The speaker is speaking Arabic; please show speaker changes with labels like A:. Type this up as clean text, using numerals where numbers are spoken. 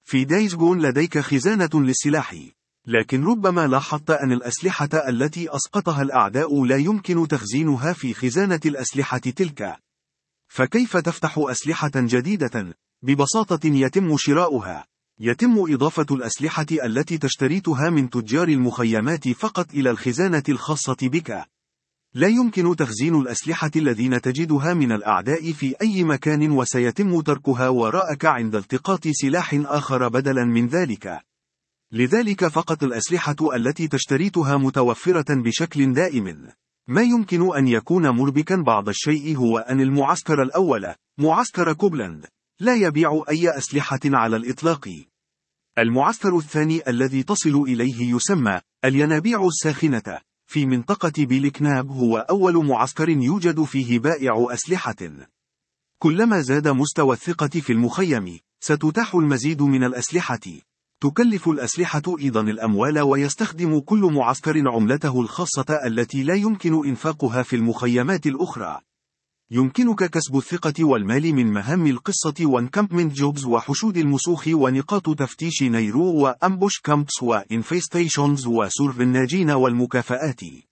A: في دايز جون لديك خزانة للسلاح، لكن ربما لاحظت أن الأسلحة التي أسقطها الأعداء لا يمكن تخزينها في خزانة الأسلحة تلك. فكيف تفتح أسلحة جديدة؟ ببساطة يتم شراؤها. يتم إضافة الأسلحة التي تشتريتها من تجار المخيمات فقط إلى الخزانة الخاصة بك. لا يمكن تخزين الأسلحة الذين تجدها من الأعداء في أي مكان، وسيتم تركها وراءك عند التقاط سلاح آخر بدلا من ذلك. لذلك فقط الأسلحة التي تشتريتها متوفرة بشكل دائم. ما يمكن أن يكون مربكا بعض الشيء هو أن المعسكر الأول، معسكر كوبلاند، لا يبيع أي أسلحة على الإطلاق. المعسكر الثاني الذي تصل إليه يسمى الينابيع الساخنة في منطقة بيلكناب، هو أول معسكر يوجد فيه بائع أسلحة. كلما زاد مستوى الثقة في المخيم، ستتاح المزيد من الأسلحة. تكلف الأسلحة أيضا الأموال، ويستخدم كل معسكر عملته الخاصة التي لا يمكن إنفاقها في المخيمات الأخرى. يمكنك كسب الثقة والمال من مهام القصة وانكامبمنت جوبز وحشود المسوخ ونقاط تفتيش نيرو وأمبوش كامبس وإنفيستيشنز وسرب الناجين والمكافآت.